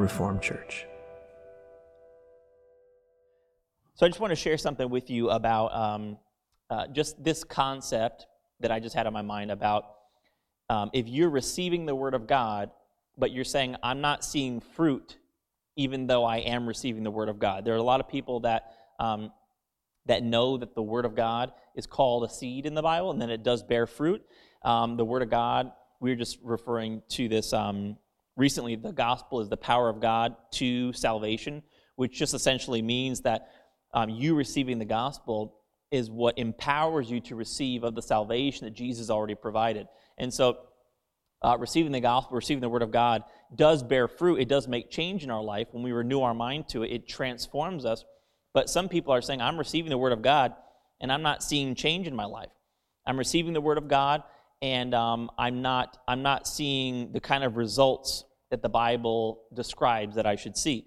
Reformed Church. So I just want to share something with you about just this concept that I just had on my mind about if you're receiving the Word of God, but you're saying, I'm not seeing fruit even though I am receiving the Word of God. There are a lot of people that know that the Word of God is called a seed in the Bible, and then it does bear fruit. The Word of God, we were just referring to this recently, the gospel is the power of God to salvation, which just essentially means that you receiving the gospel is what empowers you to receive of the salvation that Jesus already provided. And so receiving the gospel, receiving the Word of God does bear fruit. It does make change in our life. When we renew our mind to it, it transforms us. But some people are saying, I'm receiving the Word of God, and I'm not seeing change in my life. I'm receiving the Word of God, and I'm not seeing the kind of results that the Bible describes that I should see.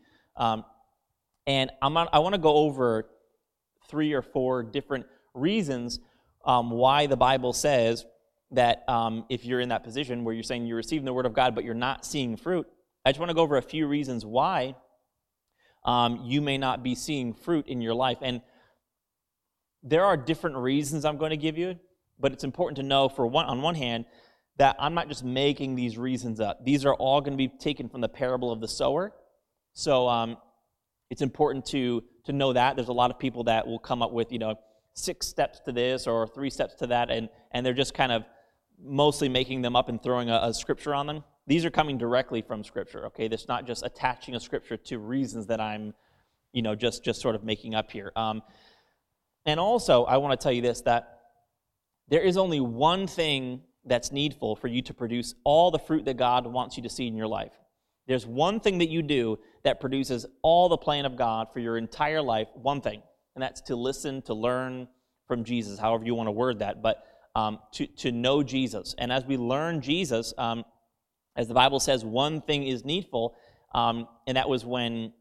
And I want to go over 3 or 4 different reasons why the Bible says that if you're in that position where you're saying you're receiving the Word of God, but you're not seeing fruit. I just want to go over a few reasons why you may not be seeing fruit in your life. And there are different reasons I'm going to give you, but it's important to know, on one hand, that I'm not just making these reasons up. These are all going to be taken from the parable of the sower. So it's important to know that. There's a lot of people that will come up with, 6 steps to this or 3 steps to that, and they're just kind of mostly making them up and throwing a scripture on them. These are coming directly from Scripture, okay? That's not just attaching a scripture to reasons that I'm, just sort of making up here. And also, I want to tell you this, that there is only one thing that's needful for you to produce all the fruit that God wants you to see in your life. There's one thing that you do that produces all the plan of God for your entire life, one thing, and that's to listen, to learn from Jesus, however you want to word that, but to know Jesus. And as we learn Jesus, as the Bible says, one thing is needful, and that was when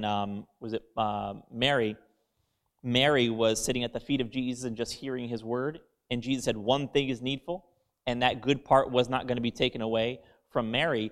Mary was sitting at the feet of Jesus and just hearing his word, and Jesus said, one thing is needful, and that good part was not going to be taken away from Mary.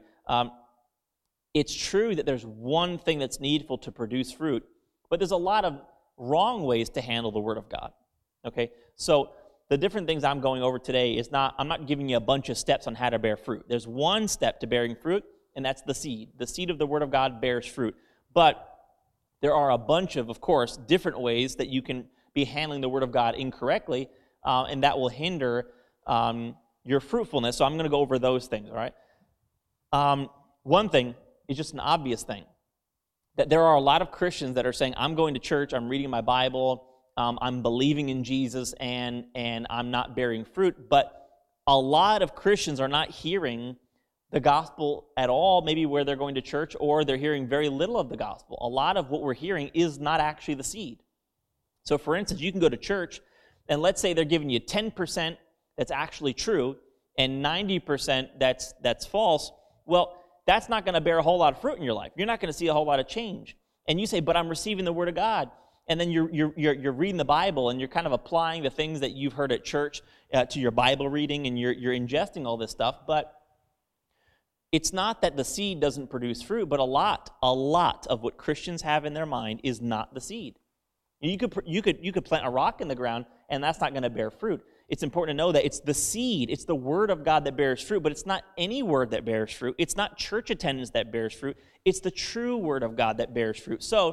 It's true that there's one thing that's needful to produce fruit, but there's a lot of wrong ways to handle the Word of God. Okay? So the different things I'm going over today I'm not giving you a bunch of steps on how to bear fruit. There's one step to bearing fruit, and that's the seed. The seed of the Word of God bears fruit. But there are a bunch of course, different ways that you can be handling the Word of God incorrectly, and that will hinder your fruitfulness. So I'm going to go over those things, all right? One thing is just an obvious thing, that there are a lot of Christians that are saying, I'm going to church, I'm reading my Bible, I'm believing in Jesus, and I'm not bearing fruit. But a lot of Christians are not hearing the gospel at all, maybe where they're going to church, or they're hearing very little of the gospel. A lot of what we're hearing is not actually the seed. So for instance, you can go to church, and let's say they're giving you 10% that's actually true, and 90% that's false. Well, that's not going to bear a whole lot of fruit in your life. You're not going to see a whole lot of change. And you say, but I'm receiving the Word of God. And then you're reading the Bible, and you're kind of applying the things that you've heard at church to your Bible reading, and you're ingesting all this stuff. But it's not that the seed doesn't produce fruit, but a lot of what Christians have in their mind is not the seed. You could plant a rock in the ground, and that's not going to bear fruit. It's important to know that it's the seed, it's the Word of God that bears fruit, but it's not any word that bears fruit. It's not church attendance that bears fruit. It's the true Word of God that bears fruit. So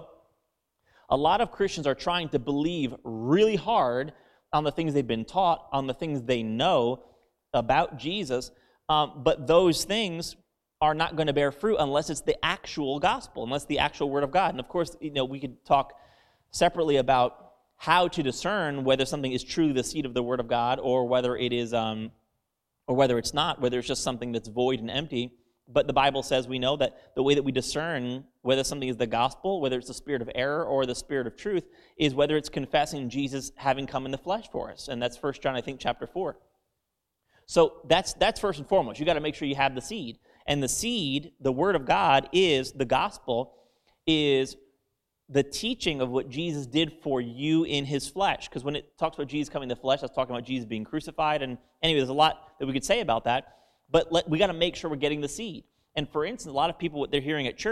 a lot of Christians are trying to believe really hard on the things they've been taught, on the things they know about Jesus, but those things are not going to bear fruit unless it's the actual gospel, unless the actual Word of God. And of course, we could talk separately about how to discern whether something is truly the seed of the Word of God, or whether it is, or whether it's not, whether it's just something that's void and empty. But the Bible says we know that the way that we discern whether something is the gospel, whether it's the spirit of error or the spirit of truth, is whether it's confessing Jesus having come in the flesh for us. And that's 1 John, I think, chapter 4. So that's first and foremost. You got to make sure you have the seed. And the seed, the Word of God, is the gospel, is the teaching of what Jesus did for you in his flesh. Because when it talks about Jesus coming in the flesh, that's talking about Jesus being crucified. And anyway, there's a lot that we could say about that. But we got to make sure we're getting the seed. And for instance, a lot of people, what they're hearing at church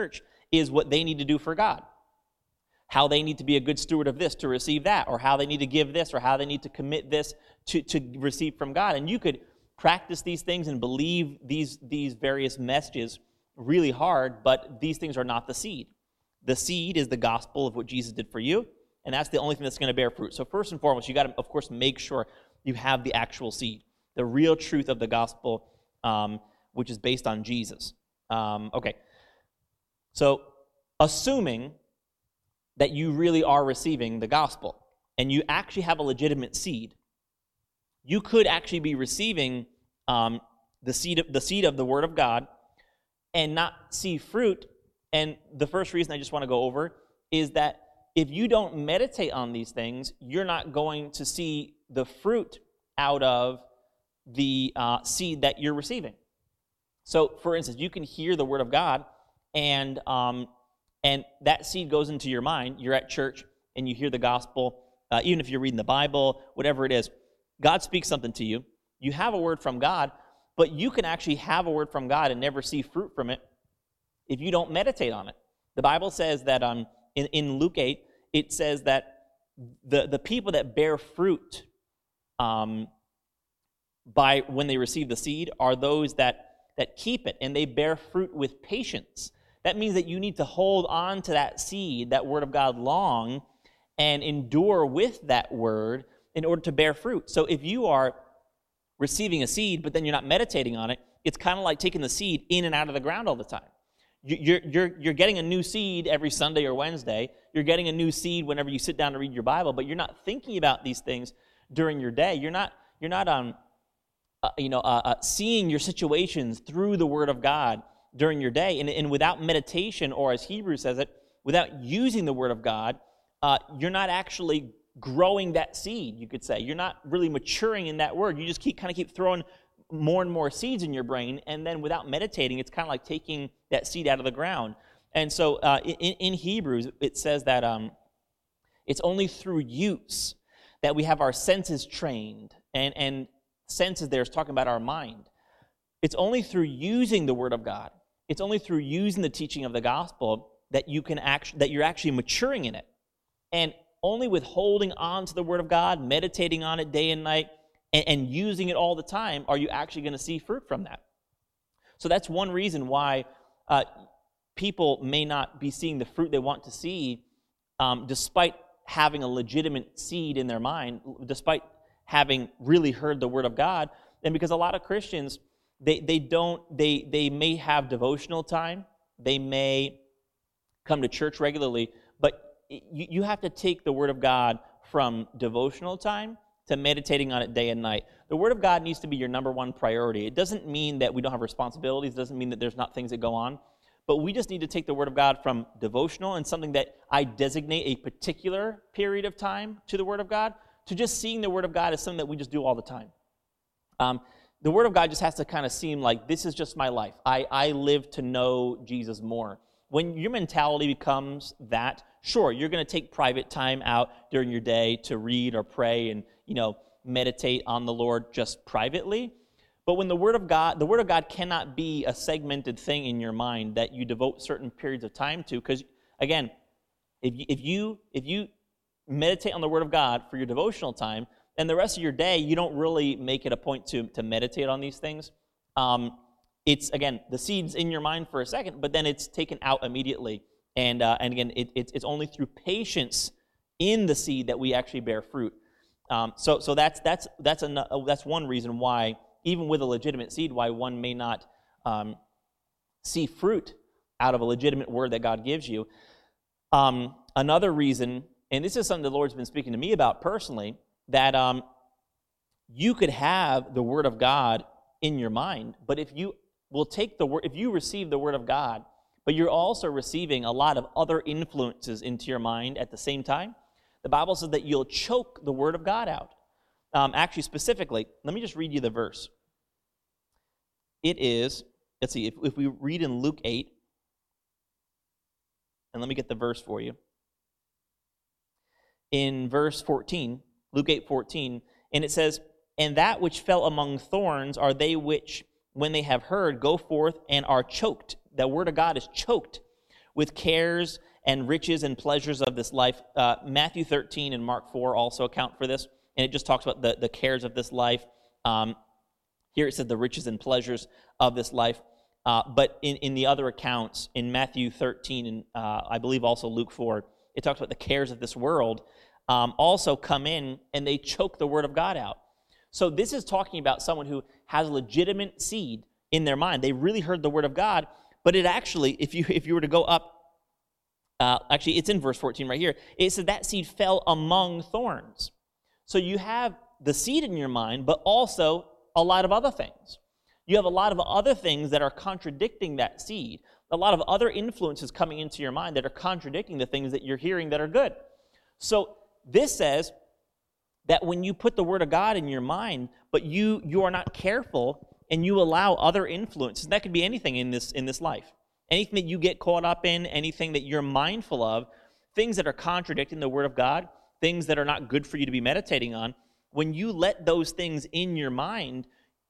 is what they need to do for God. How they need to be a good steward of this to receive that, or how they need to give this, or how they need to commit this to receive from God. And you could practice these things and believe these various messages really hard, but these things are not the seed. The seed is the gospel of what Jesus did for you, and that's the only thing that's going to bear fruit. So first and foremost, you got to, of course, make sure you have the actual seed, the real truth of the gospel, which is based on Jesus. Okay. So assuming that you really are receiving the gospel, and you actually have a legitimate seed, you could actually be receiving the seed of the Word of God and not see fruit. And the first reason I just want to go over is that if you don't meditate on these things, you're not going to see the fruit out of the seed that you're receiving. So, for instance, you can hear the Word of God, and that seed goes into your mind. You're at church, and you hear the gospel, even if you're reading the Bible, whatever it is. God speaks something to you. You have a word from God, but you can actually have a word from God and never see fruit from it if you don't meditate on it. The Bible says that in Luke 8, it says that the people that bear fruit by when they receive the seed are those that keep it, and they bear fruit with patience. That means that you need to hold on to that seed, that word of God, long and endure with that word in order to bear fruit. So if you are receiving a seed, but then you're not meditating on it, it's kind of like taking the seed in and out of the ground all the time. You're getting a new seed every Sunday or Wednesday. You're getting a new seed whenever you sit down to read your Bible, but you're not thinking about these things during your day. You're not seeing your situations through the Word of God during your day. And without meditation, or as Hebrews says it, without using the Word of God, you're not actually growing that seed, you could say. You're not really maturing in that word. You just keep throwing more and more seeds in your brain, and then without meditating, it's kind of like taking that seed out of the ground. And so in Hebrews, it says that it's only through use that we have our senses trained, and senses there is talking about our mind. It's only through using the Word of God, it's only through using the teaching of the gospel that you're actually maturing in it. And only with holding on to the Word of God, meditating on it day and night, and using it all the time, are you actually going to see fruit from that. So that's one reason why people may not be seeing the fruit they want to see, despite having a legitimate seed in their mind, despite having really heard the Word of God. And because a lot of Christians, they may have devotional time, they may come to church regularly, but you have to take the Word of God from devotional time to meditating on it day and night. The Word of God needs to be your number one priority. It doesn't mean that we don't have responsibilities. It doesn't mean that there's not things that go on. But we just need to take the Word of God from devotional and something that I designate a particular period of time to the Word of God, to just seeing the Word of God as something that we just do all the time. The Word of God just has to kind of seem like, this is just my life. I live to know Jesus more. When your mentality becomes that, sure, you're going to take private time out during your day to read or pray and, meditate on the Lord just privately. But when the Word of God cannot be a segmented thing in your mind that you devote certain periods of time to. Because, again, if you meditate on the Word of God for your devotional time, and the rest of your day, you don't really make it a point to meditate on these things. It's, again, the seed's in your mind for a second, but then it's taken out immediately. And again, it's only through patience in the seed that we actually bear fruit. So that's one reason why, even with a legitimate seed, why one may not see fruit out of a legitimate word that God gives you. Another reason, and this is something the Lord's been speaking to me about personally, that you could have the Word of God in your mind, but if you will take the word, if you receive the Word of God, but you're also receiving a lot of other influences into your mind at the same time, the Bible says that you'll choke the Word of God out. Actually, specifically, let me just read you the verse. It is, let's see, if we read in Luke 8, and let me get the verse for you. In verse 14, Luke 8:14, and it says, "And that which fell among thorns are they which, when they have heard, go forth and are choked." The Word of God is choked with cares and riches and pleasures of this life. Matthew 13 and Mark 4 also account for this, and it just talks about the cares of this life. Here it says the riches and pleasures of this life. But in the other accounts, in Matthew 13 and I believe also Luke 4, it talks about the cares of this world also come in and they choke the word of God out. So this is talking about someone who has legitimate seed in their mind. They really heard the word of God, but it actually, if you were to go up, actually it's in verse 14 right here, it said that seed fell among thorns. So you have the seed in your mind, but also a lot of other things. You have a lot of other things that are contradicting that seed. A lot of other influences coming into your mind that are contradicting the things that you're hearing that are good. So this says that when you put the word of God in your mind, but you are not careful and you allow other influences, that could be anything in this life. Anything that you get caught up in, anything that you're mindful of, things that are contradicting the word of God, things that are not good for you to be meditating on, when you let those things in your mind,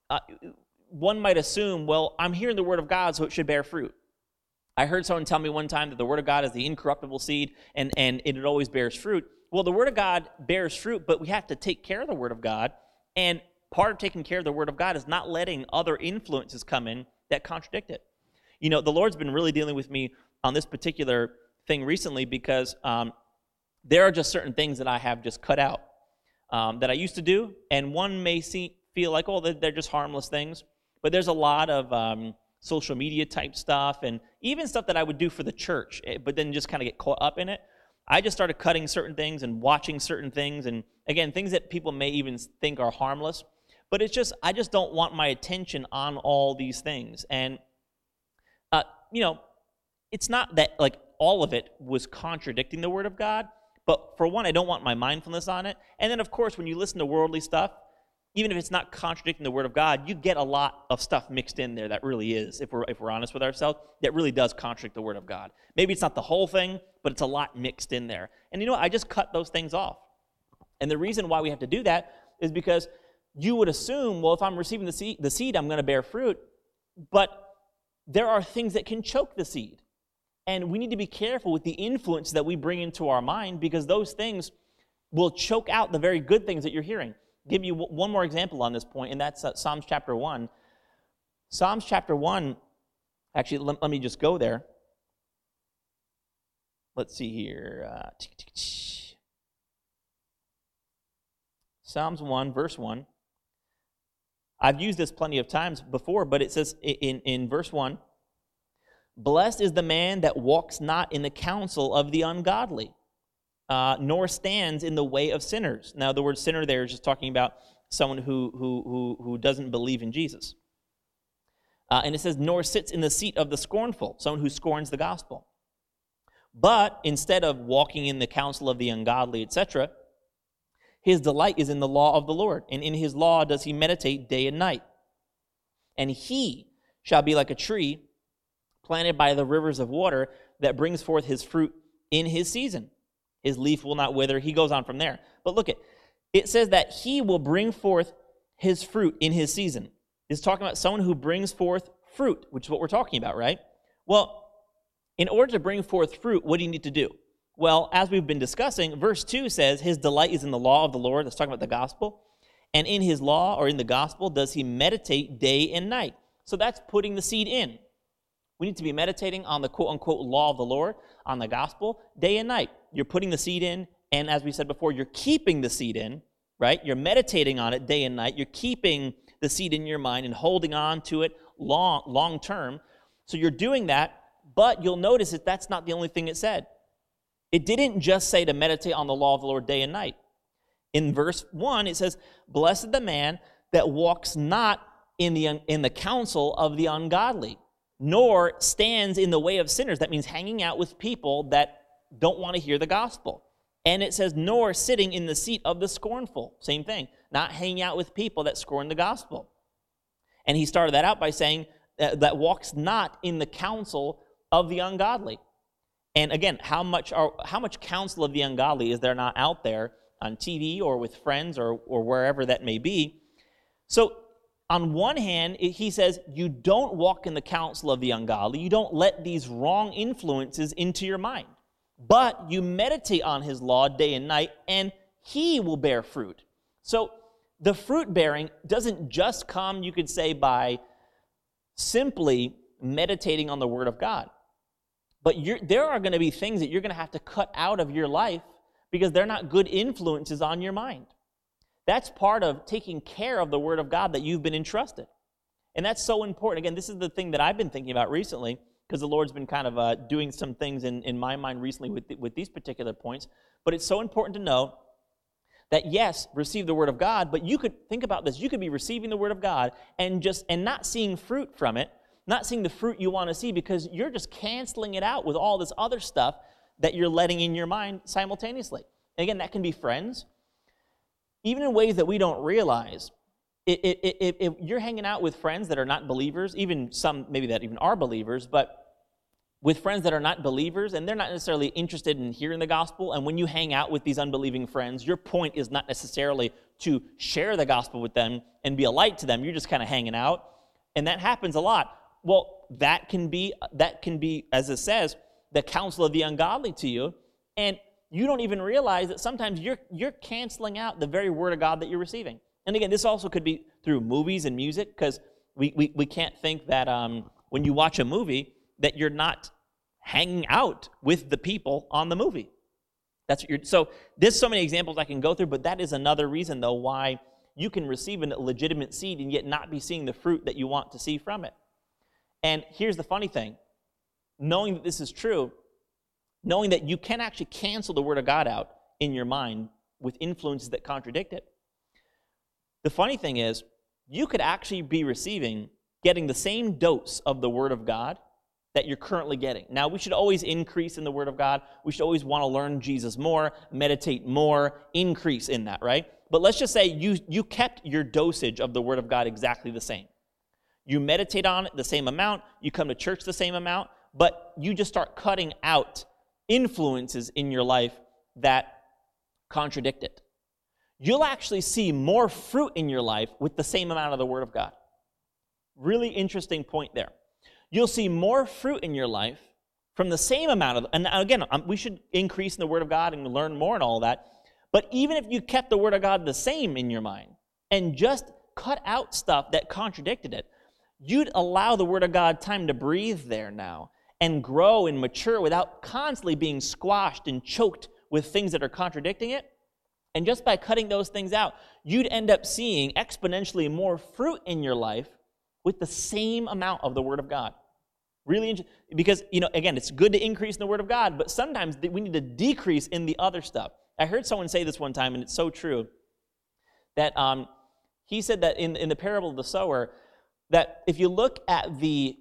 one might assume, well, I'm hearing the word of God, so it should bear fruit. I heard someone tell me one time that the word of God is the incorruptible seed, and it always bears fruit. Well, the word of God bears fruit, but we have to take care of the word of God, and part of taking care of the word of God is not letting other influences come in that contradict it. You know, the Lord's been really dealing with me on this particular thing recently because there are just certain things that I have just cut out that I used to do, and one may feel like, oh, they're just harmless things, but there's a lot of social media type stuff and even stuff that I would do for the church, but then just kind of get caught up in it. I just started cutting certain things and watching certain things, and again, things that people may even think are harmless, but it's just, I just don't want my attention on all these things. And, you know, it's not that like all of it was contradicting the word of God, but for one, I don't want my mindfulness on it. And then, of course, when you listen to worldly stuff, even if it's not contradicting the word of God, you get a lot of stuff mixed in there that really is, if we're honest with ourselves, that really does contradict the word of God. Maybe it's not the whole thing, but it's a lot mixed in there. And you know what? I just cut those things off. And the reason why we have to do that is because you would assume, well, if I'm receiving the seed, I'm going to bear fruit. But there are things that can choke the seed. And we need to be careful with the influence that we bring into our mind, because those things will choke out the very good things that you're hearing. Give you one more example on this point, and that's Psalms chapter 1. Psalms chapter 1, actually, let me just go there. Let's see here. Psalms 1, verse 1. I've used this plenty of times before, but it says in verse 1, "Blessed is the man that walks not in the counsel of the ungodly, nor stands in the way of sinners." Now, the word sinner there is just talking about someone who doesn't believe in Jesus. And it says, "Nor sits in the seat of the scornful," someone who scorns the gospel. But instead of walking in the counsel of the ungodly, etc., his delight is in the law of the Lord, and in his law does he meditate day and night. And he shall be like a tree planted by the rivers of water that brings forth his fruit in his season. His leaf will not wither. He goes on from there. But look it says that he will bring forth his fruit in his season. It's talking about someone who brings forth fruit, which is what we're talking about, right? Well, in order to bring forth fruit, what do you need to do? Well, as we've been discussing, verse 2 says, his delight is in the law of the Lord. That's talking about the gospel. And in his law, or in the gospel, does he meditate day and night. So that's putting the seed in. We need to be meditating on the quote-unquote law of the Lord, on the gospel, day and night. You're putting the seed in, and as we said before, you're keeping the seed in, right? You're meditating on it day and night. You're keeping the seed in your mind and holding on to it long term. So you're doing that, but you'll notice that that's not the only thing it said. It didn't just say to meditate on the law of the Lord day and night. In verse 1, it says, "Blessed the man that walks not in the counsel of the ungodly, nor stands in the way of sinners." That means hanging out with people that don't want to hear the gospel. And it says, "Nor sitting in the seat of the scornful." Same thing. Not hanging out with people that scorn the gospel. And he started that out by saying that walks not in the counsel of the ungodly. And again, how much counsel of the ungodly is there not out there on TV or with friends or wherever that may be? So on one hand, he says, you don't walk in the counsel of the ungodly. You don't let these wrong influences into your mind. But you meditate on his law day and night, and he will bear fruit. So the fruit bearing doesn't just come, you could say, by simply meditating on the Word of God. But there are going to be things that you're going to have to cut out of your life because they're not good influences on your mind. That's part of taking care of the Word of God that you've been entrusted. And that's so important. Again, this is the thing that I've been thinking about recently, because the Lord's been kind of doing some things in my mind recently with these particular points. But it's so important to know that, yes, receive the Word of God, but you could think about this. You could be receiving the Word of God and not seeing fruit from it, not seeing the fruit you want to see, because you're just canceling it out with all this other stuff that you're letting in your mind simultaneously. And again, that can be friends, even in ways that we don't realize. If you're hanging out with friends that are not believers, even some maybe that even are believers, but with friends that are not believers, and they're not necessarily interested in hearing the gospel, and when you hang out with these unbelieving friends, your point is not necessarily to share the gospel with them and be a light to them. You're just kind of hanging out, and that happens a lot. Well, that can be, as it says, the counsel of the ungodly to you, and you don't even realize that sometimes you're canceling out the very Word of God that you're receiving. And again, this also could be through movies and music, because we can't think that when you watch a movie that you're not hanging out with the people on the movie. So there's so many examples I can go through, but that is another reason, though, why you can receive a legitimate seed and yet not be seeing the fruit that you want to see from it. And here's the funny thing. Knowing that this is true, knowing that you can actually cancel the Word of God out in your mind with influences that contradict it, the funny thing is, you could actually be getting the same dose of the Word of God that you're currently getting. Now, we should always increase in the Word of God. We should always want to learn Jesus more, meditate more, increase in that, right? But let's just say you kept your dosage of the Word of God exactly the same. You meditate on it the same amount, you come to church the same amount, but you just start cutting out influences in your life that contradict it. You'll actually see more fruit in your life with the same amount of the Word of God. Really interesting point there. You'll see more fruit in your life from the same amount of, and again, we should increase in the Word of God and learn more and all that, but even if you kept the Word of God the same in your mind and just cut out stuff that contradicted it, you'd allow the Word of God time to breathe there now and grow and mature without constantly being squashed and choked with things that are contradicting it. And just by cutting those things out, you'd end up seeing exponentially more fruit in your life with the same amount of the Word of God. Really interesting, because, again, it's good to increase in the Word of God, but sometimes we need to decrease in the other stuff. I heard someone say this one time, and it's so true, that he said that in the parable of the sower, that if you look at the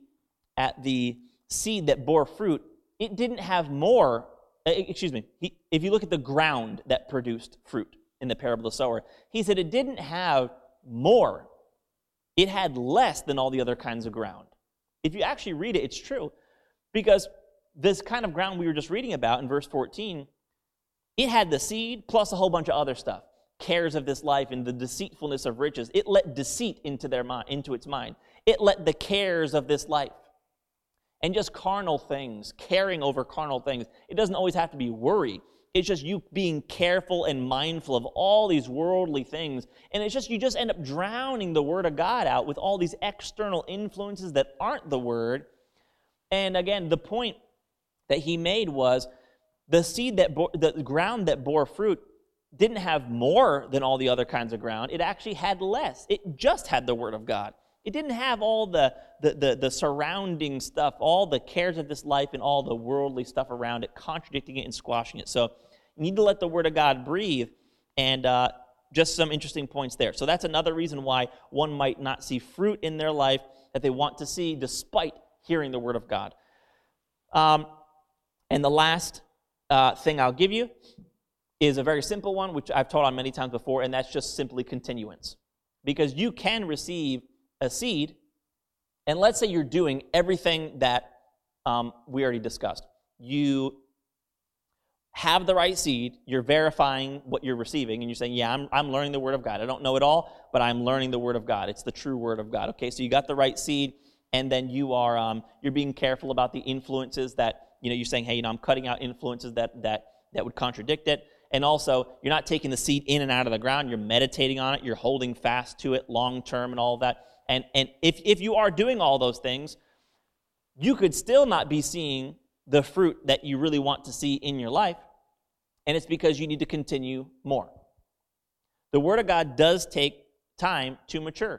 seed that bore fruit, it didn't have more, if you look at the ground that produced fruit in the parable of the sower, he said it didn't have more. It had less than all the other kinds of ground. If you actually read it, it's true. Because this kind of ground we were just reading about in verse 14, it had the seed plus a whole bunch of other stuff. Cares of this life and the deceitfulness of riches. It let deceit into its mind. It let the cares of this life and just carnal things, caring over carnal things. It doesn't always have to be worry. It's just you being careful and mindful of all these worldly things. And it's just you just end up drowning the Word of God out with all these external influences that aren't the Word. And again, the point that he made was the the ground that bore fruit didn't have more than all the other kinds of ground. It actually had less. It just had the Word of God. It didn't have all the surrounding stuff, all the cares of this life and all the worldly stuff around it, contradicting it and squashing it. So you need to let the Word of God breathe, and just some interesting points there. So that's another reason why one might not see fruit in their life that they want to see despite hearing the Word of God. And the last thing I'll give you is a very simple one, which I've taught on many times before, and that's just simply continuance. Because you can receive a seed, and let's say you're doing everything that we already discussed. You have the right seed, you're verifying what you're receiving, and you're saying, yeah, I'm learning the Word of God. I don't know it all, but I'm learning the Word of God. It's the true Word of God. Okay, so you got the right seed, and then you're being careful about the influences that, you're saying, hey, I'm cutting out influences that would contradict it. And also, you're not taking the seed in and out of the ground. You're meditating on it. You're holding fast to it long term and all of that. And if you are doing all those things, you could still not be seeing the fruit that you really want to see in your life. And it's because you need to continue more. The Word of God does take time to mature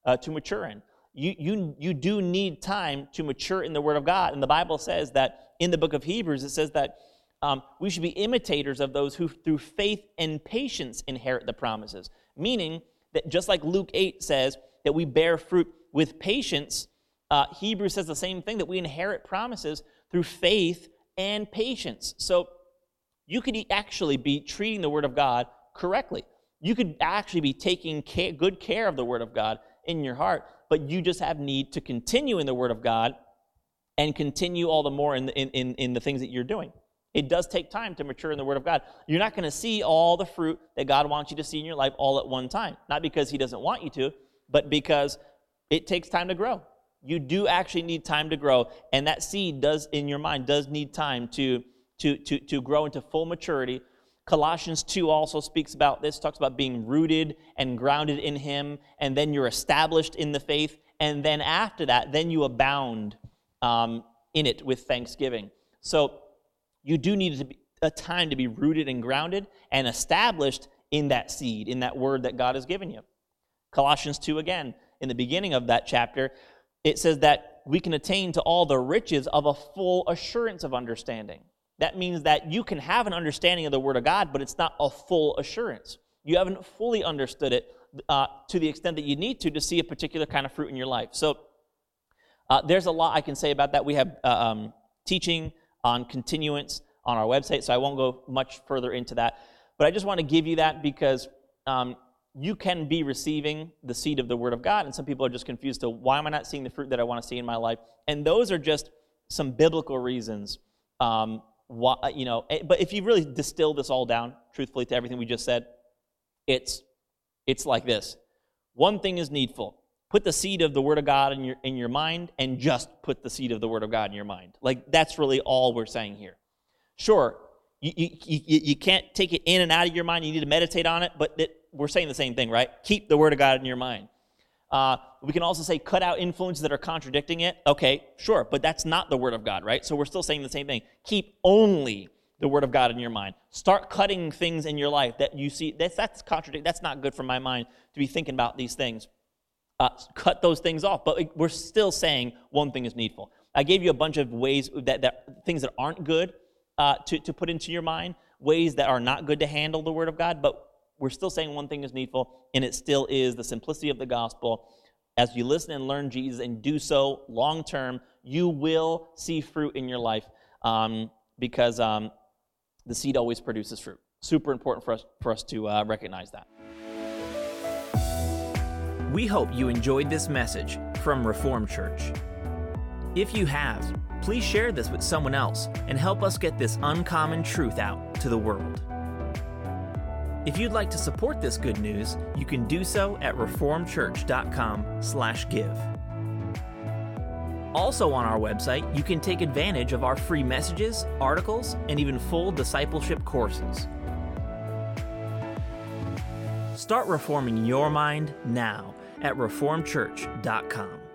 in. You do need time to mature in the Word of God. And the Bible says that in the book of Hebrews, it says that we should be imitators of those who through faith and patience inherit the promises. Meaning that just like Luke 8 says that we bear fruit with patience, Hebrews says the same thing, that we inherit promises through faith and patience. So you could actually be treating the Word of God correctly. You could actually be taking good care of the Word of God in your heart, but you just have need to continue in the Word of God and continue all the more in the things that you're doing. It does take time to mature in the Word of God. You're not going to see all the fruit that God wants you to see in your life all at one time. Not because He doesn't want you to, but because it takes time to grow. You do actually need time to grow, and that seed in your mind does need time to grow into full maturity. Colossians 2 also speaks about this, talks about being rooted and grounded in Him, and then you're established in the faith, and then after that, then you abound in it with thanksgiving. So you do need a time to be rooted and grounded and established in that seed, in that word that God has given you. Colossians 2 again, in the beginning of that chapter, it says that we can attain to all the riches of a full assurance of understanding. That means that you can have an understanding of the Word of God, but it's not a full assurance. You haven't fully understood it to the extent that you need to see a particular kind of fruit in your life. So there's a lot I can say about that. We have teaching on continuance on our website, so I won't go much further into that. But I just want to give you that because you can be receiving the seed of the Word of God, and some people are just confused to why am I not seeing the fruit that I want to see in my life? And those are just some biblical reasons. But if you really distill this all down, truthfully, to everything we just said, it's like this. One thing is needful. Put the seed of the Word of God in your mind, and just put the seed of the Word of God in your mind. Like, that's really all we're saying here. Sure, you can't take it in and out of your mind. You need to meditate on it, but we're saying the same thing, right? Keep the Word of God in your mind. We can also say cut out influences that are contradicting it. Okay, sure, but that's not the Word of God, right? So we're still saying the same thing. Keep only the Word of God in your mind. Start cutting things in your life that you see, that's contradicting. That's not good for my mind to be thinking about these things. Cut those things off, but we're still saying one thing is needful. I gave you a bunch of ways that things that aren't good to put into your mind, ways that are not good to handle the Word of God, but we're still saying one thing is needful, and it still is the simplicity of the gospel. As you listen and learn Jesus and do so long term, you will see fruit in your life because the seed always produces fruit. Super important for us to recognize that. We hope you enjoyed this message from Reformed Church. If you have, please share this with someone else and help us get this uncommon truth out to the world. If you'd like to support this good news, you can do so at reformedchurch.com/give. Also on our website, you can take advantage of our free messages, articles, and even full discipleship courses. Start reforming your mind now at reformedchurch.com.